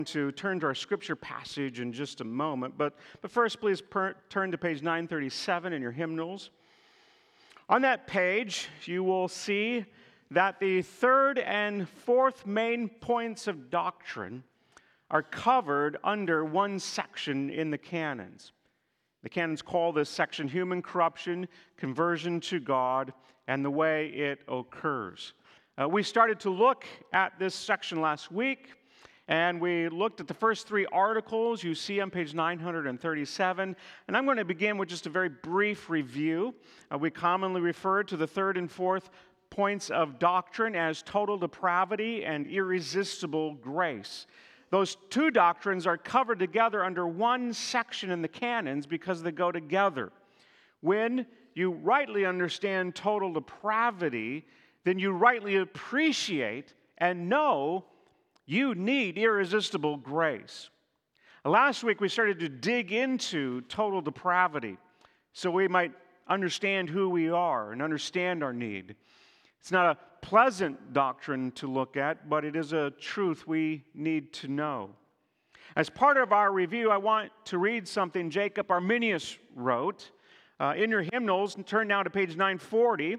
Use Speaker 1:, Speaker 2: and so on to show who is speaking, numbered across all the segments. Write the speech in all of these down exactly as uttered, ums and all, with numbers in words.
Speaker 1: to turn to our scripture passage in just a moment, but, but first please per, turn to page nine thirty-seven in your hymnals. On that page, you will see that the third and fourth main points of doctrine are covered under one section in the canons. The canons call this section Human Corruption, Conversion to God, and the Way It Occurs. Uh, we started to look at this section last week, and we looked at the first three articles you see on page nine thirty-seven. And I'm going to begin with just a very brief review. Uh, we commonly refer to the third and fourth points of doctrine as total depravity and irresistible grace. Those two doctrines are covered together under one section in the canons because they go together. When you rightly understand total depravity, then you rightly appreciate and know you need irresistible grace. Last week we started to dig into total depravity so we might understand who we are and understand our need. It's not a pleasant doctrine to look at, but it is a truth we need to know. As part of our review, I want to read something Jacob Arminius wrote. Uh, in your hymnals, turn now to page nine forty.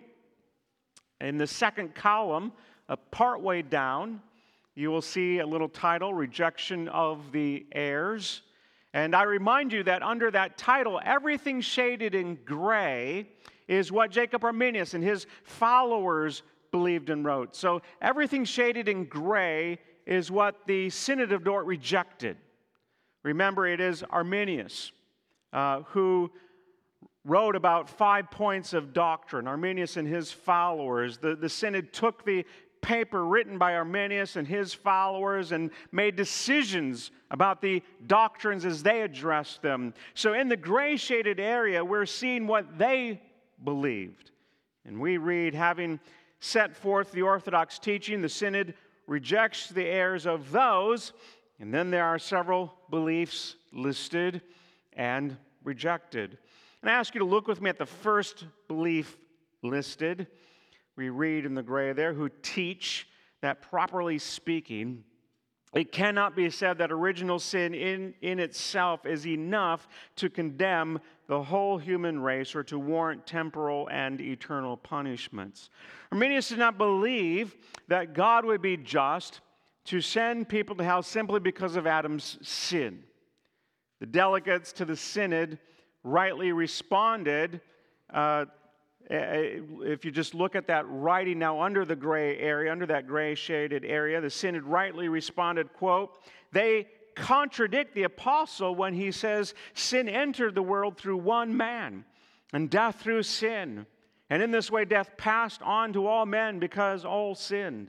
Speaker 1: In the second column, uh, partway down, you will see a little title, Rejection of the Heirs. And I remind you that under that title, everything shaded in gray is what Jacob Arminius and his followers believed and wrote. So everything shaded in gray is what the Synod of Dort rejected. Remember, it is Arminius uh, who wrote about five points of doctrine. Arminius and his followers. The, the Synod took the paper written by Arminius and his followers and made decisions about the doctrines as they addressed them. So in the gray shaded area, we're seeing what they believed. And we read, having set forth the orthodox teaching, the Synod rejects the errors of those, and then there are several beliefs listed and rejected. And I ask you to look with me at the first belief listed. We read in the gray there, who teach that properly speaking, it cannot be said that original sin in, in itself is enough to condemn the whole human race or to warrant temporal and eternal punishments. Arminius did not believe that God would be just to send people to hell simply because of Adam's sin. The delegates to the Synod rightly responded. Uh, if you just look at that writing now under the gray area, under that gray shaded area, the Synod rightly responded, quote, they contradict the apostle when he says sin entered the world through one man and death through sin. And in this way death passed on to all men because all sinned.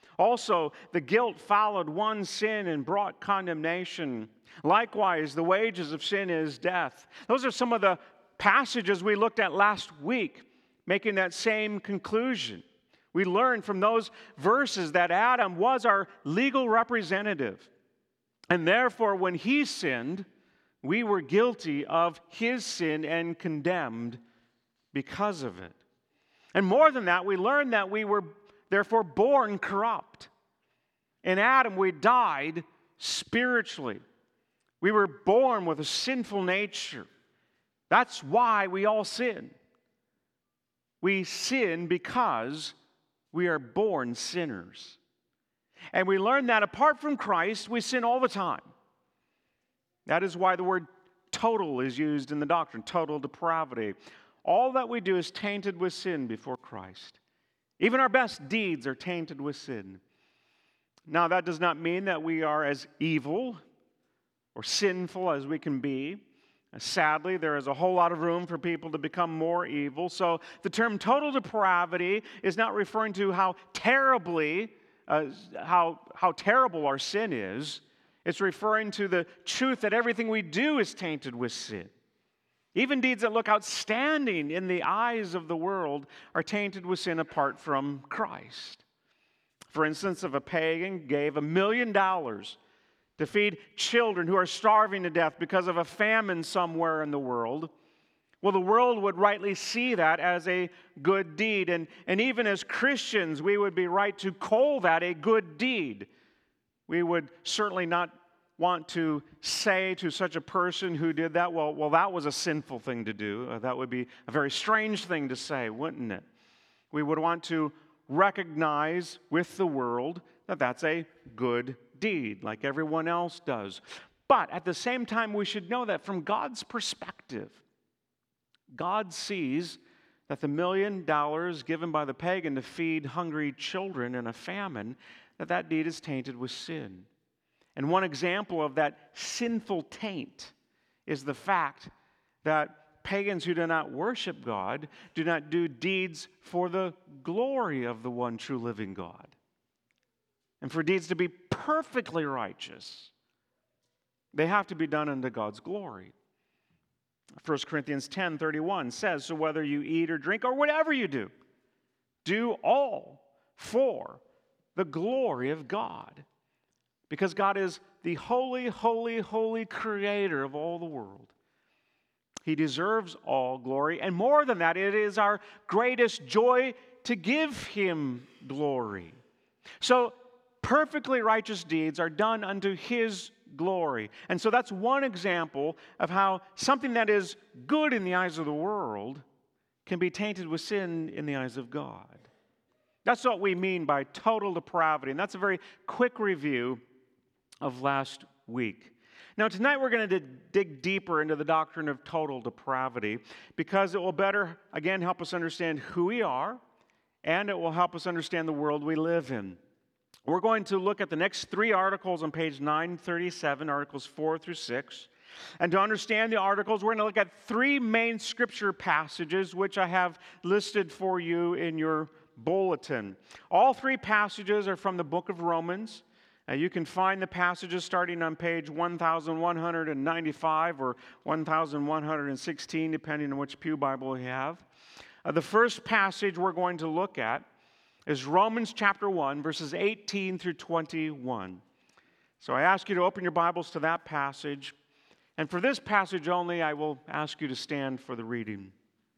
Speaker 1: Also, the guilt followed one sin and brought condemnation. Likewise, the wages of sin is death. Those are some of the passages we looked at last week, making that same conclusion. We learned from those verses that Adam was our legal representative. And therefore, when he sinned, we were guilty of his sin and condemned because of it. And more than that, we learned that we were therefore born corrupt. In Adam, we died spiritually. We were born with a sinful nature. That's why we all sin. We sin because we are born sinners. And we learn that apart from Christ, we sin all the time. That is why the word total is used in the doctrine, total depravity. All that we do is tainted with sin before Christ. Even our best deeds are tainted with sin. Now, that does not mean that we are as evil or sinful as we can be. Sadly, there is a whole lot of room for people to become more evil. So the term total depravity is not referring to how terribly, uh, how, how terrible our sin is. It's referring to the truth that everything we do is tainted with sin. Even deeds that look outstanding in the eyes of the world are tainted with sin apart from Christ. For instance, if a pagan gave a million dollars to feed children who are starving to death because of a famine somewhere in the world, well, the world would rightly see that as a good deed. And, and even as Christians, we would be right to call that a good deed. We would certainly not want to say to such a person who did that, well, well, that was a sinful thing to do. Uh, that would be a very strange thing to say, wouldn't it? We would want to recognize with the world that that's a good deed, like everyone else does. But at the same time, we should know that from God's perspective, God sees that the million dollars given by the pagan to feed hungry children in a famine, that that deed is tainted with sin. And one example of that sinful taint is the fact that pagans who do not worship God do not do deeds for the glory of the one true living God. And for deeds to be perfectly righteous, they have to be done unto God's glory. First Corinthians ten thirty-one says, so whether you eat or drink or whatever you do, do all for the glory of God. Because God is the holy, holy, holy creator of all the world. He deserves all glory. And more than that, it is our greatest joy to give him glory. So perfectly righteous deeds are done unto his glory. And so that's one example of how something that is good in the eyes of the world can be tainted with sin in the eyes of God. That's what we mean by total depravity. And that's a very quick review of last week. Now, tonight we're going to dig deeper into the doctrine of total depravity because it will better, again, help us understand who we are, and it will help us understand the world we live in. We're going to look at the next three articles on page nine thirty-seven, articles four through six. And to understand the articles, we're going to look at three main scripture passages, which I have listed for you in your bulletin. All three passages are from the book of Romans. Uh, you can find the passages starting on page one thousand one hundred ninety-five or one thousand one hundred sixteen, depending on which pew Bible you have. Uh, the first passage we're going to look at is Romans chapter one, verses eighteen through twenty-one. So I ask you to open your Bibles to that passage. And for this passage only, I will ask you to stand for the reading.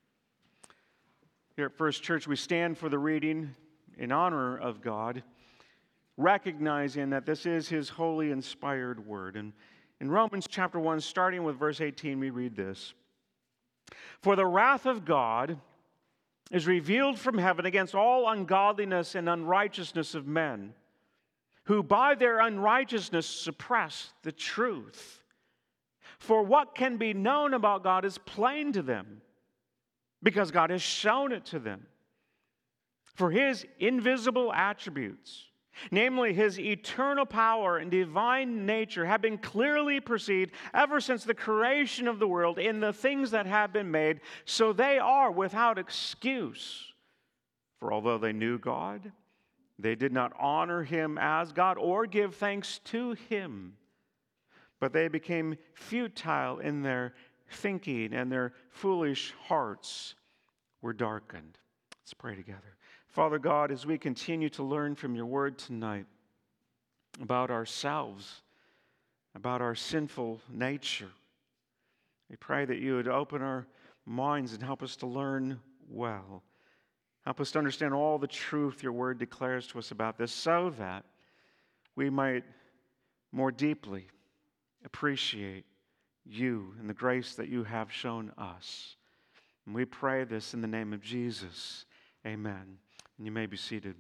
Speaker 1: Here at First Church, we stand for the reading in honor of God, recognizing that this is his holy, inspired word. And in Romans chapter one, starting with verse eighteen, we read this. For the wrath of God is revealed from heaven against all ungodliness and unrighteousness of men, who by their unrighteousness suppress the truth. For what can be known about God is plain to them, because God has shown it to them. For his invisible attributes, namely his eternal power and divine nature, have been clearly perceived ever since the creation of the world in the things that have been made, so they are without excuse. For although they knew God, they did not honor him as God or give thanks to him, but they became futile in their thinking, and their foolish hearts were darkened. Let's pray together. Father God, as we continue to learn from your word tonight about ourselves, about our sinful nature, we pray that you would open our minds and help us to learn well. Help us to understand all the truth your word declares to us about this, so that we might more deeply appreciate you and the grace that you have shown us. And we pray this in the name of Jesus. Amen. And you may be seated.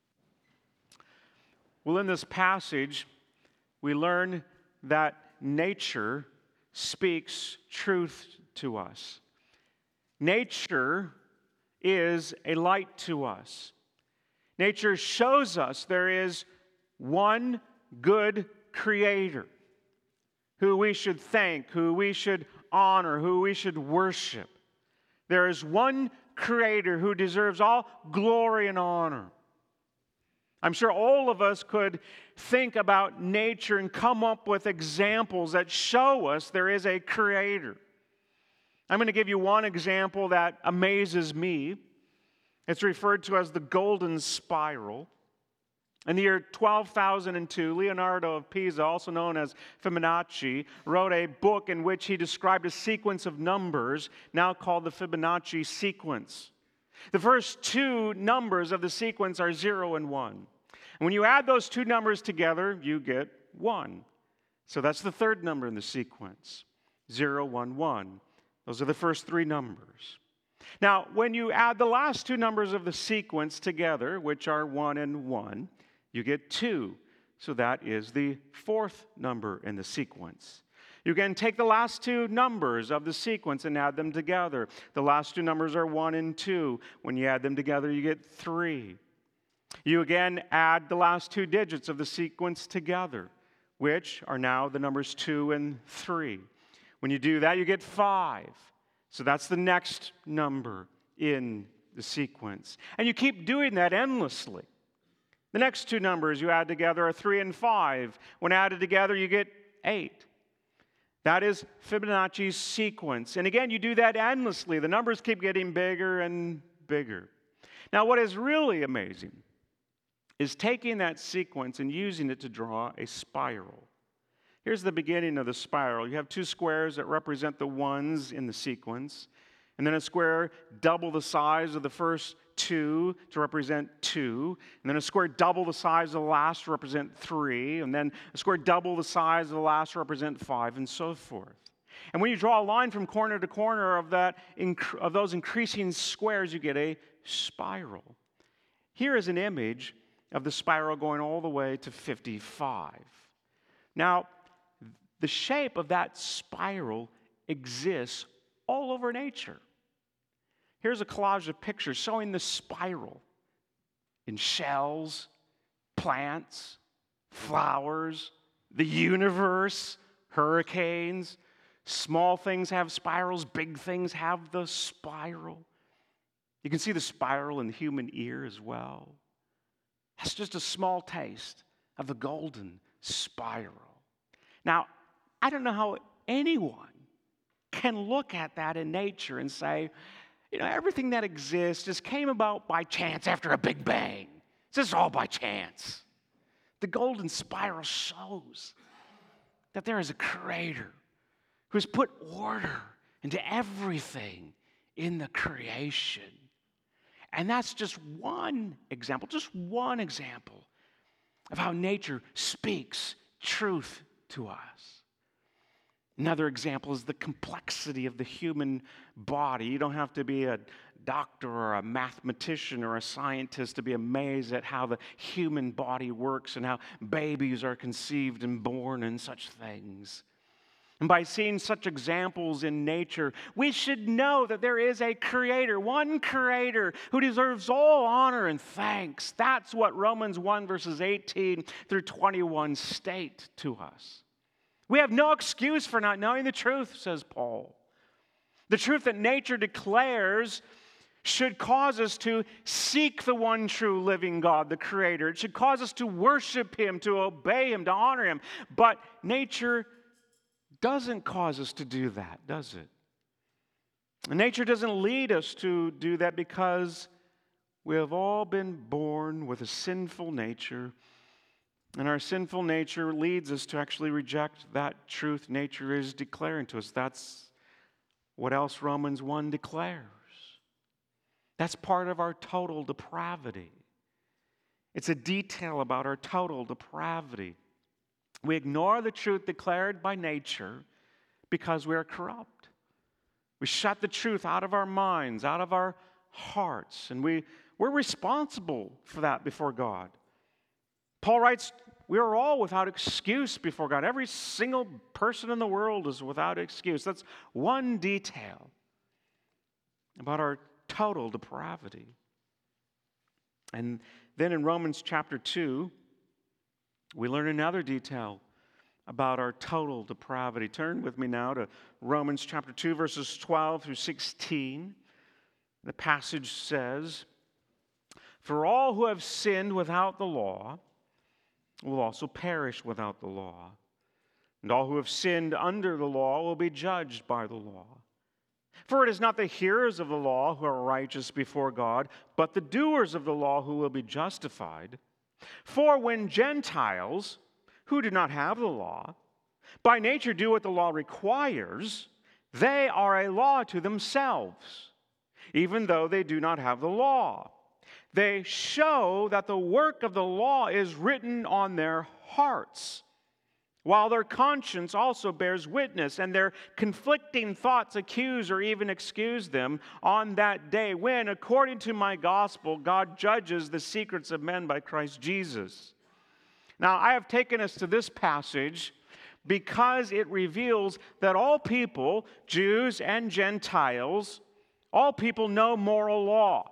Speaker 1: Well, in this passage, we learn that nature speaks truth to us. Nature is a light to us. Nature shows us there is one good creator who we should thank, who we should honor, who we should worship. There is one creator who deserves all glory and honor. I'm sure all of us could think about nature and come up with examples that show us there is a creator. I'm going to give you one example that amazes me. It's referred to as the golden spiral. In the year twelve thousand two, Leonardo of Pisa, also known as Fibonacci, wrote a book in which he described a sequence of numbers, now called the Fibonacci sequence. The first two numbers of the sequence are zero and one. And when you add those two numbers together, you get one. So that's the third number in the sequence, zero, one, one. Those are the first three numbers. Now, when you add the last two numbers of the sequence together, which are one and one, you get two. So that is the fourth number in the sequence. You can take the last two numbers of the sequence and add them together. The last two numbers are one and two. When you add them together, you get three. You again add the last two digits of the sequence together, which are now the numbers two and three. When you do that, you get five. So that's the next number in the sequence. And you keep doing that endlessly. The next two numbers you add together are three and five. When added together, you get eight. That is Fibonacci's sequence. And again, you do that endlessly. The numbers keep getting bigger and bigger. Now, what is really amazing is taking that sequence and using it to draw a spiral. Here's the beginning of the spiral. You have two squares that represent the ones in the sequence, and then a square double the size of the first two to represent two, and then a square double the size of the last to represent three, and then a square double the size of the last to represent five, and so forth. And when you draw a line from corner to corner of, that, of those increasing squares, you get a spiral. Here is an image of the spiral going all the way to fifty-five. Now, the shape of that spiral exists all over nature. Here's a collage of pictures showing the spiral in shells, plants, flowers, the universe, hurricanes. Small things have spirals, big things have the spiral. You can see the spiral in the human ear as well. That's just a small taste of the golden spiral. Now, I don't know how anyone can look at that in nature and say, you know, everything that exists just came about by chance after a big bang. It's just all by chance. The golden spiral shows that there is a creator who's put order into everything in the creation. And that's just one example, just one example of how nature speaks truth to us. Another example is the complexity of the human body. You don't have to be a doctor or a mathematician or a scientist to be amazed at how the human body works and how babies are conceived and born and such things. And by seeing such examples in nature, we should know that there is a creator, one creator, who deserves all honor and thanks. That's what Romans one, verses eighteen through twenty-one state to us. We have no excuse for not knowing the truth, says Paul. The truth that nature declares should cause us to seek the one true living God, the Creator. It should cause us to worship Him, to obey Him, to honor Him. But nature doesn't cause us to do that, does it? And nature doesn't lead us to do that because we have all been born with a sinful nature. And our sinful nature leads us to actually reject that truth nature is declaring to us. That's what else Romans one declares. That's part of our total depravity. It's a detail about our total depravity. We ignore the truth declared by nature because we are corrupt. We shut the truth out of our minds, out of our hearts, and we, we're responsible for that before God. Paul writes, we are all without excuse before God. Every single person in the world is without excuse. That's one detail about our total depravity. And then in Romans chapter two, we learn another detail about our total depravity. Turn with me now to Romans chapter two, verses twelve through sixteen. The passage says, "For all who have sinned without the law will also perish without the law. And all who have sinned under the law will be judged by the law. For it is not the hearers of the law who are righteous before God, but the doers of the law who will be justified. For when Gentiles, who do not have the law, by nature do what the law requires, they are a law to themselves, even though they do not have the law. They show that the work of the law is written on their hearts, while their conscience also bears witness, and their conflicting thoughts accuse or even excuse them on that day when, according to my gospel, God judges the secrets of men by Christ Jesus. Now, I have taken us to this passage because it reveals that all people, Jews and Gentiles, all people know moral law.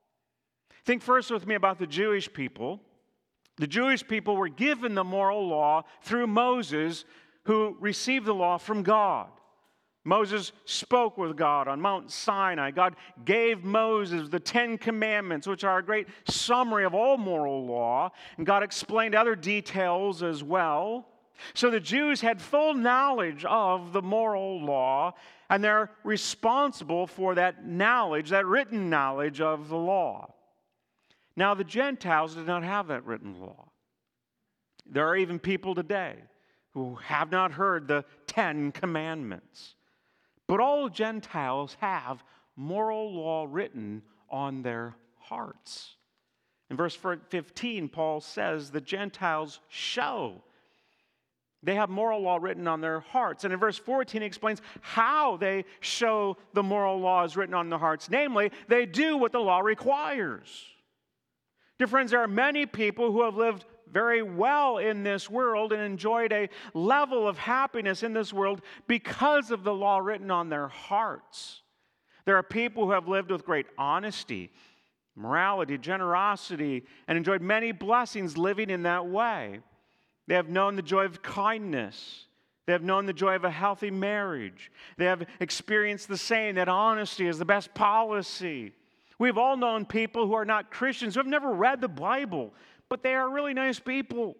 Speaker 1: Think first with me about the Jewish people. The Jewish people were given the moral law through Moses, who received the law from God. Moses spoke with God on Mount Sinai. God gave Moses the Ten Commandments, which are a great summary of all moral law, and God explained other details as well. So the Jews had full knowledge of the moral law, and they're responsible for that knowledge, that written knowledge of the law. Now, the Gentiles did not have that written law. There are even people today who have not heard the Ten Commandments. But all Gentiles have moral law written on their hearts. In verse fifteen, Paul says the Gentiles show. They have moral law written on their hearts. And in verse fourteen, he explains how they show the moral laws written on their hearts. Namely, they do what the law requires. Dear friends, there are many people who have lived very well in this world and enjoyed a level of happiness in this world because of the law written on their hearts. There are people who have lived with great honesty, morality, generosity, and enjoyed many blessings living in that way. They have known the joy of kindness. They have known the joy of a healthy marriage. They have experienced the saying that honesty is the best policy. We've all known people who are not Christians, who have never read the Bible, but they are really nice people.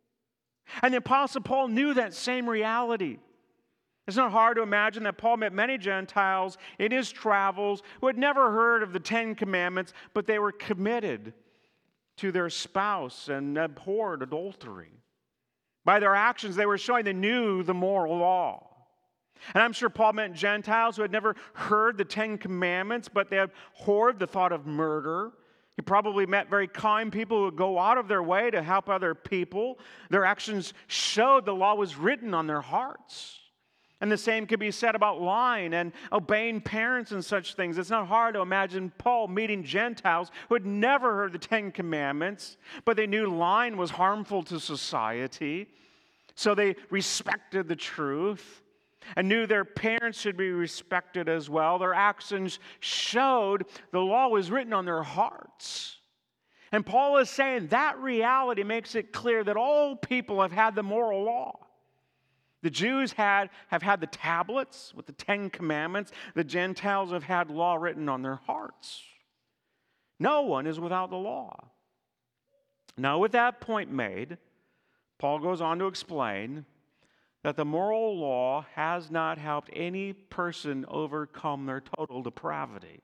Speaker 1: And the Apostle Paul knew that same reality. It's not hard to imagine that Paul met many Gentiles in his travels who had never heard of the Ten Commandments, but they were committed to their spouse and abhorred adultery. By their actions, they were showing they knew the moral law. And I'm sure Paul met Gentiles who had never heard the Ten Commandments, but they abhorred the thought of murder. He probably met very kind people who would go out of their way to help other people. Their actions showed the law was written on their hearts. And the same could be said about lying and obeying parents and such things. It's not hard to imagine Paul meeting Gentiles who had never heard the Ten Commandments, but they knew lying was harmful to society. So they respected the truth and knew their parents should be respected as well. Their actions showed the law was written on their hearts. And Paul is saying that reality makes it clear that all people have had the moral law. The Jews had, have had the tablets with the Ten Commandments. The Gentiles have had law written on their hearts. No one is without the law. Now, with that point made, Paul goes on to explain that the moral law has not helped any person overcome their total depravity.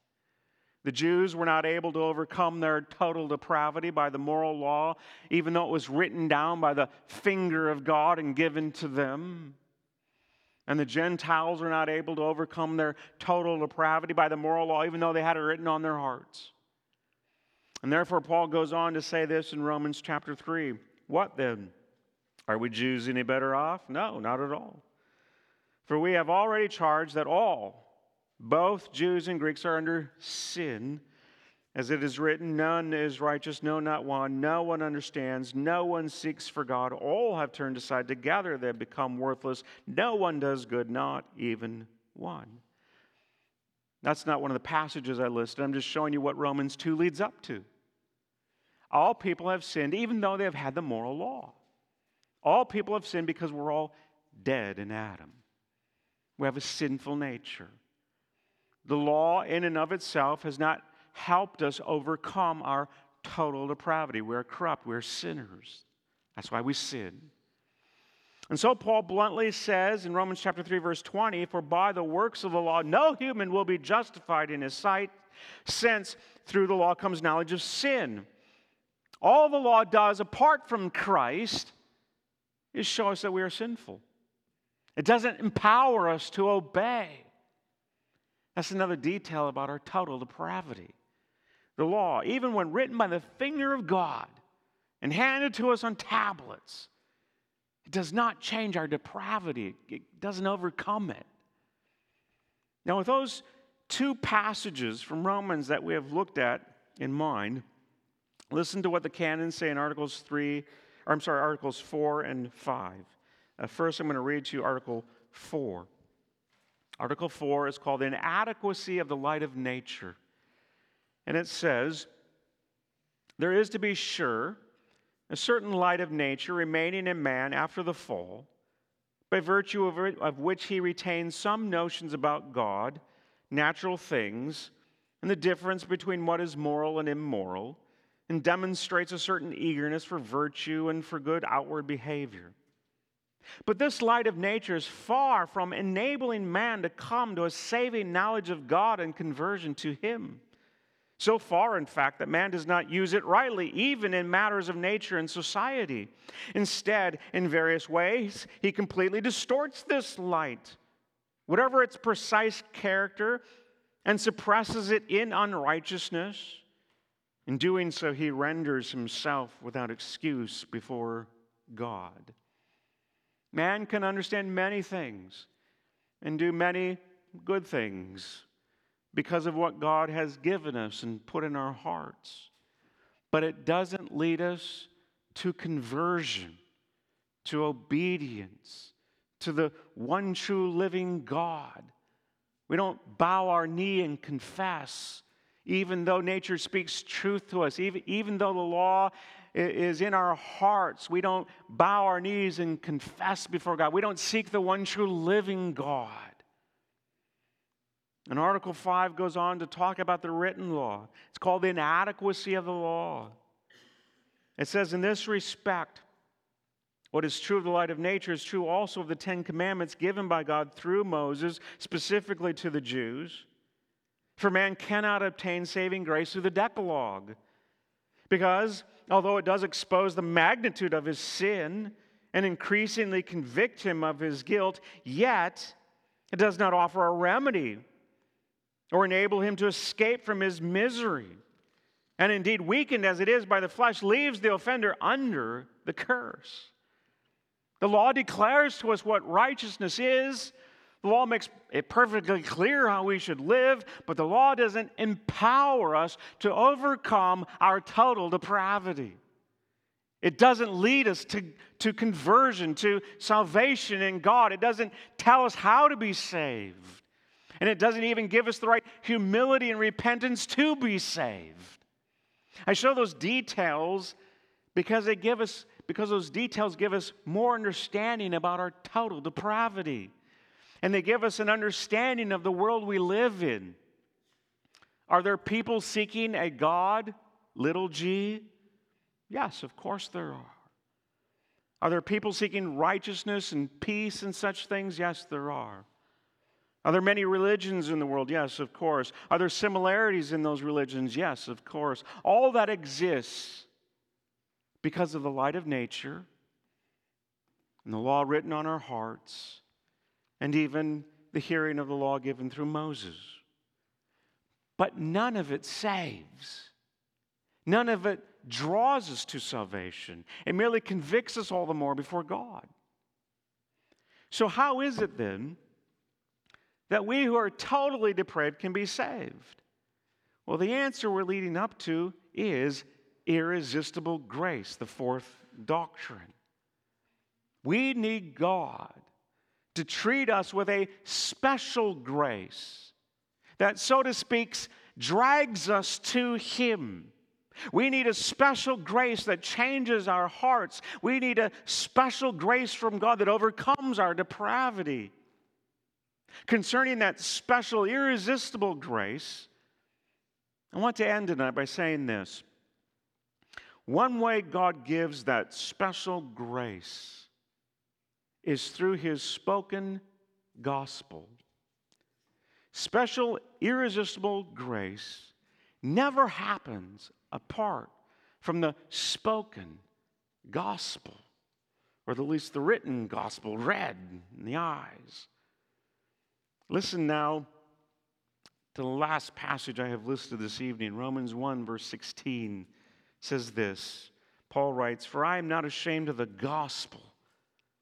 Speaker 1: The Jews were not able to overcome their total depravity by the moral law, even though it was written down by the finger of God and given to them. And the Gentiles were not able to overcome their total depravity by the moral law, even though they had it written on their hearts. And therefore, Paul goes on to say this in Romans chapter three. What then? Are we Jews any better off? No, not at all. For we have already charged that all, both Jews and Greeks, are under sin. As it is written, none is righteous, no, not one. No one understands. No one seeks for God. All have turned aside. Together they have become worthless. No one does good, not even one. That's not one of the passages I listed. I'm just showing you what Romans two leads up to. All people have sinned, even though they have had the moral law. All people have sinned because we're all dead in Adam. We have a sinful nature. The law in and of itself has not helped us overcome our total depravity. We're corrupt. We're sinners. That's why we sin. And so Paul bluntly says in Romans chapter three, verse twenty, for by the works of the law, no human will be justified in his sight, since through the law comes knowledge of sin. All the law does, apart from Christ, is show us that we are sinful. It doesn't empower us to obey. That's another detail about our total depravity. The law, even when written by the finger of God and handed to us on tablets, It does not change our depravity. It doesn't overcome it. Now, with those two passages from Romans that we have looked at in mind, listen to what the canons say in Articles three, or I'm sorry, Articles four and five. Uh, first, I'm going to read to you Article four. Article four is called Inadequacy of the Light of Nature. And it says, there is to be sure a certain light of nature remaining in man after the fall, by virtue of, it, of which he retains some notions about God, natural things, and the difference between what is moral and immoral, and demonstrates a certain eagerness for virtue and for good outward behavior. But this light of nature is far from enabling man to come to a saving knowledge of God and conversion to Him. So far, in fact, that man does not use it rightly, even in matters of nature and society. Instead, in various ways, he completely distorts this light, whatever its precise character, and suppresses it in unrighteousness. In doing so, he renders himself without excuse before God. Man can understand many things and do many good things because of what God has given us and put in our hearts. But it doesn't lead us to conversion, to obedience, to the one true living God. We don't bow our knee and confess, even though nature speaks truth to us, even, even though the law is in our hearts. We don't bow our knees and confess before God. We don't seek the one true living God. And Article five goes on to talk about the written law. It's called the inadequacy of the law. It says, in this respect, what is true of the light of nature is true also of the Ten Commandments given by God through Moses, specifically to the Jews. For man cannot obtain saving grace through the Decalogue, because although it does expose the magnitude of his sin and increasingly convict him of his guilt, yet it does not offer a remedy or enable him to escape from his misery. And indeed, weakened as it is by the flesh, leaves the offender under the curse. The law declares to us what righteousness is. The law makes it perfectly clear how we should live, but the law doesn't empower us to overcome our total depravity. It doesn't lead us to, to conversion, to salvation in God. It doesn't tell us how to be saved. And it doesn't even give us the right humility and repentance to be saved. I show those details because they give us, because those details give us more understanding about our total depravity. And they give us an understanding of the world we live in. Are there people seeking a God, little g? Yes, of course there are. Are there people seeking righteousness and peace and such things? Yes, there are. Are there many religions in the world? Yes, of course. Are there similarities in those religions? Yes, of course. All that exists because of the light of nature and the law written on our hearts, and even the hearing of the law given through Moses. But none of it saves. None of it draws us to salvation. It merely convicts us all the more before God. So how is it then that we who are totally depraved can be saved? Well, the answer we're leading up to is irresistible grace, the fourth doctrine. We need God to treat us with a special grace that, so to speak, drags us to Him. We need a special grace that changes our hearts. We need a special grace from God that overcomes our depravity. Concerning that special, irresistible grace, I want to end tonight by saying this. One way God gives that special grace is through His spoken gospel. Special, irresistible grace never happens apart from the spoken gospel, or at least the written gospel, read in the eyes. Listen now to the last passage I have listed this evening. Romans one, verse sixteen says this. Paul writes, "For I am not ashamed of the gospel,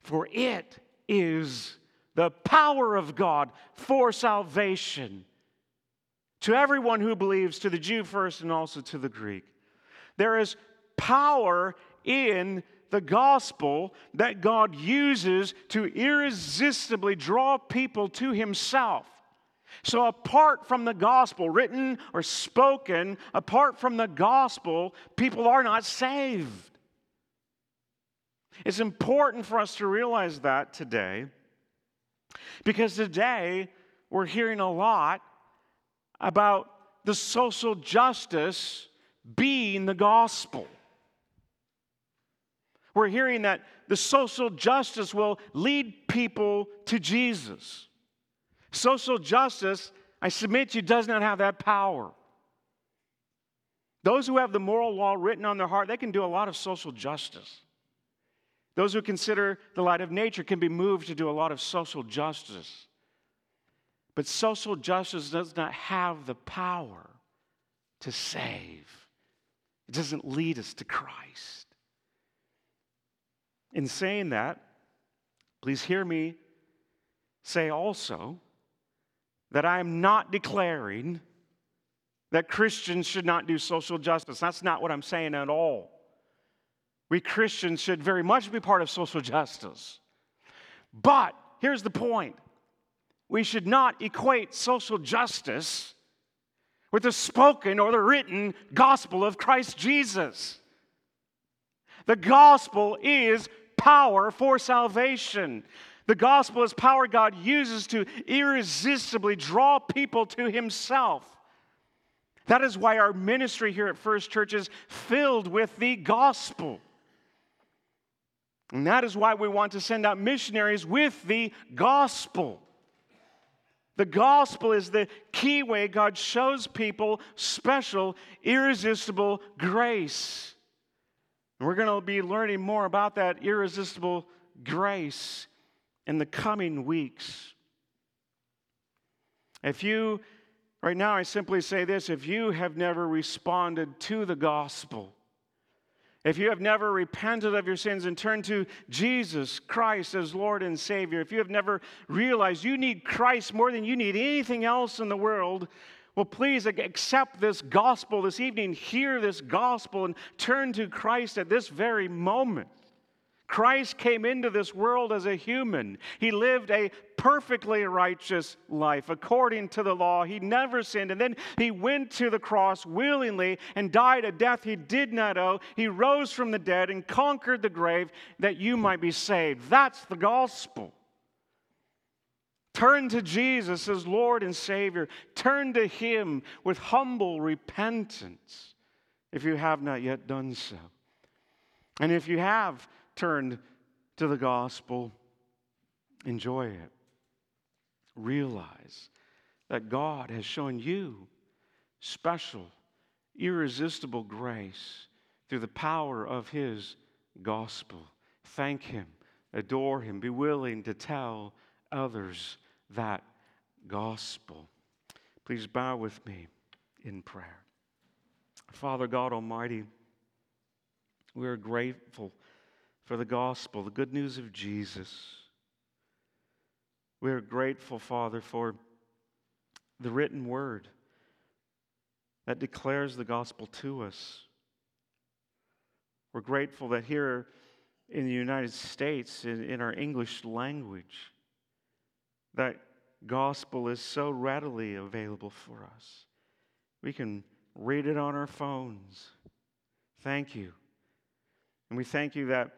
Speaker 1: For it is the power of God for salvation to everyone who believes, to the Jew first and also to the Greek. There is power in the gospel that God uses to irresistibly draw people to Himself. So apart from the gospel, written or spoken, apart from the gospel, people are not saved. It's important for us to realize that today, because today we're hearing a lot about the social justice being the gospel. We're hearing that the social justice will lead people to Jesus. Social justice, I submit to you, does not have that power. Those who have the moral law written on their heart, they can do a lot of social justice. Those who consider the light of nature can be moved to do a lot of social justice. But social justice does not have the power to save. It doesn't lead us to Christ. In saying that, please hear me say also that I am not declaring that Christians should not do social justice. That's not what I'm saying at all. We Christians should very much be part of social justice. But here's the point. We should not equate social justice with the spoken or the written gospel of Christ Jesus. The gospel is power for salvation. The gospel is power God uses to irresistibly draw people to Himself. That is why our ministry here at First Church is filled with the gospel. And that is why we want to send out missionaries with the gospel. The gospel is the key way God shows people special, irresistible grace. And we're going to be learning more about that irresistible grace in the coming weeks. If you, right now I simply say this, if you have never responded to the gospel, if you have never repented of your sins and turned to Jesus Christ as Lord and Savior, if you have never realized you need Christ more than you need anything else in the world, well, please accept this gospel this evening, hear this gospel, and turn to Christ at this very moment. Christ came into this world as a human. He lived a perfectly righteous life according to the law. He never sinned. And then He went to the cross willingly and died a death He did not owe. He rose from the dead and conquered the grave that you might be saved. That's the gospel. Turn to Jesus as Lord and Savior. Turn to Him with humble repentance if you have not yet done so. And if you have turned to the gospel, enjoy it. Realize that God has shown you special, irresistible grace through the power of His gospel. Thank Him, adore Him, be willing to tell others that gospel. Please bow with me in prayer. Father God Almighty, we are grateful for the gospel, the good news of Jesus. We are grateful, Father, for the written word that declares the gospel to us. We're grateful that here in the United States, in, in our English language, that gospel is so readily available for us. We can read it on our phones. Thank you. And we thank you that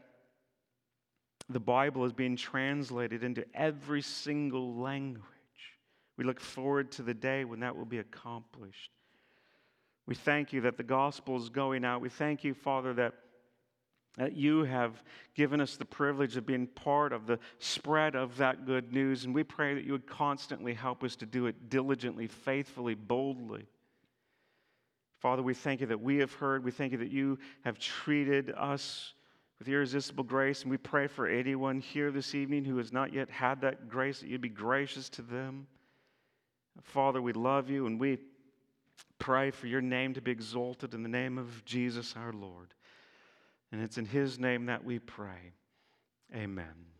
Speaker 1: the Bible is being translated into every single language. We look forward to the day when that will be accomplished. We thank you that the gospel is going out. We thank you, Father, that, that you have given us the privilege of being part of the spread of that good news. And we pray that you would constantly help us to do it diligently, faithfully, boldly. Father, we thank you that we have heard. We thank you that you have treated us with irresistible grace, and we pray for anyone here this evening who has not yet had that grace, that you'd be gracious to them. Father, we love you, and we pray for your name to be exalted in the name of Jesus our Lord. And it's in His name that we pray. Amen.